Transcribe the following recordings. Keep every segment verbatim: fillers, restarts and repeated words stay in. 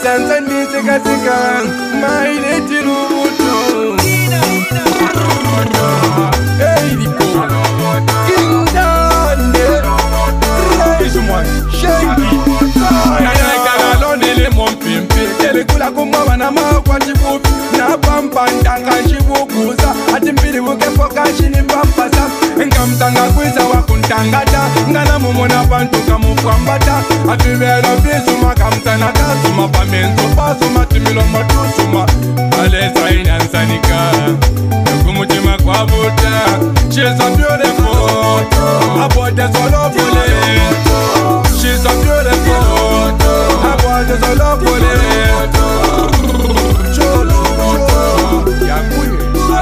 Sansa ni sika sika maile tiruto. Hey Rico, King Dande, Rizumwan, Shanky. Nana kala nele mon pimpi, tele kula kumwa na makwa chibupi. Na pampa ndanga chibukuza, atimpili wuke foka chini pampasa. Nkamtanga kwiza wakuntangata, ngana mumona bantu kamukwambata. Ativela visuma kamtanaka, suma pamenzo pasuma timilo matusuma. Alesa inansanika, nukumutima kwa buta. She's a beautiful, I bought this all up for it. She's a beautiful, I bought this all up for it. Cholo, cholo, ya kuye.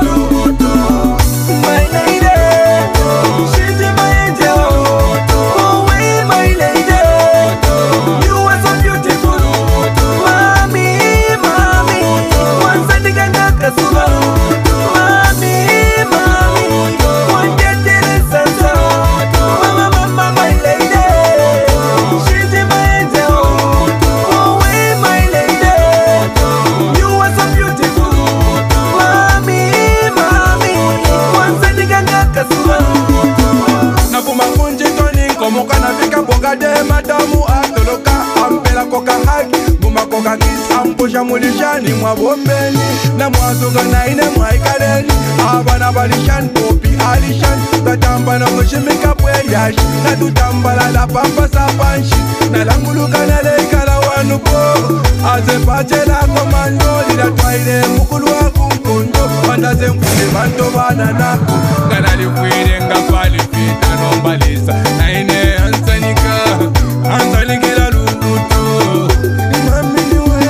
My lady, she's in my angel. Oh, wait, my lady, you are so beautiful. Mami, mami, once I think I got a sugar. Mami, mami, one day there is Sansa. Mama, mama, my lady, she's in my angel. Oh, wait, my lady, you are so beautiful. Mami, mami, once I think I got a sugar. Nakuma kunji toni komoka na vika boga de madamu atoloka ampela koka haki buma koka kisa mpusha mulishani mwa bombeni na mwazuga na ine mwa ikaleni abana balishani popi alishani tatamba na kushimika pwe yashi na tutambala la pampa sapanshi na languluka na leikala wanuko azepache la komandoli la twaile mukulu wa kumkundo pandaze mkule manto bananako kanali kwile nga pali fita nombalisa na ine ansanika ansanikila lukutu mami niwe.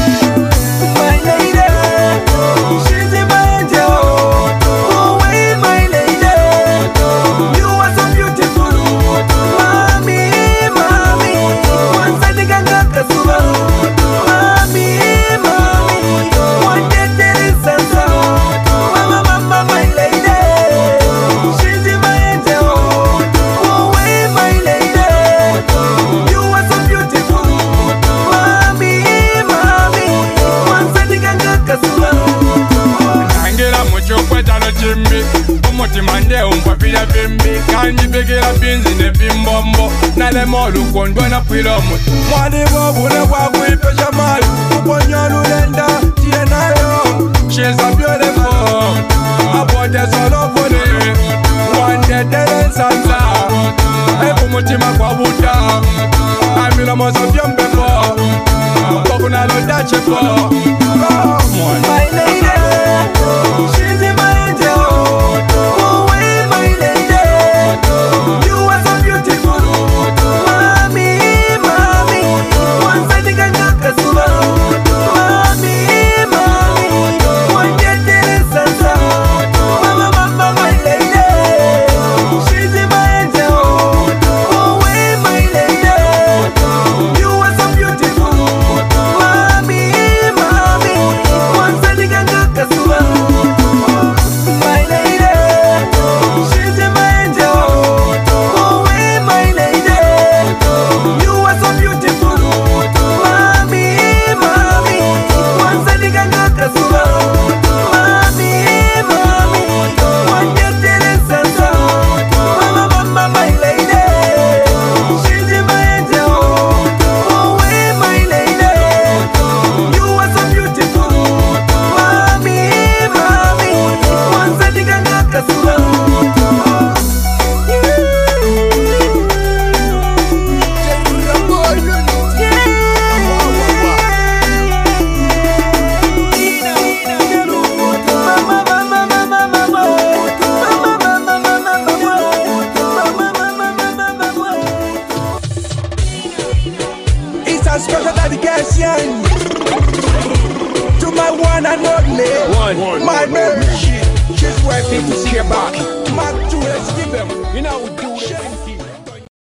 My lady, she's in my angel. Oh wait, my lady, you are so beautiful. Mami, mami, once I think I got a sugar. Mami, mami, one day there is Sansa. Mama, mama, my lady, she's in my angel. Oh wait, my lady, you are so beautiful. Mami, mami, once I think I got a sugar. Nangela mucho kweta no chimbi, umutima nde umpapila bimbi. Kanji begela binzi ne bimbombo, nale molu kondwa na pilomu. Mwali bobu ne wakuipesha mali, kuponyo lulenda tie nayo. She's a beautiful, I bought this all up for it. One day there is Sansa, ebu mutima kwa buta. Amilo mozo vyombepo, kokuna loda chepo. My lady, she's in my angel. Oh wait, my lady, you are so beautiful. Mami, mami, once I think I got a sugar. Mami, mami, one day there is Sansa. Mama, mama, my lady, she's in my angel. Oh wait, my lady, you are so beautiful. Mami, mami, once I think I got a sugar. My lady, she's in my angel. Oh wait, my lady, you are so beautiful. Mami, mami, once I think I got a sugar. Mami, mami, one day there is Sansa. Mama, mama, my lady, she's in my angel. Oh wait, my lady, you are so beautiful. Mami, mami, once I think I got a sugar. It's a special dedication to my one and only, One. my baby. She's working to see Care back. back. Mark two, let's give them. You know we do this.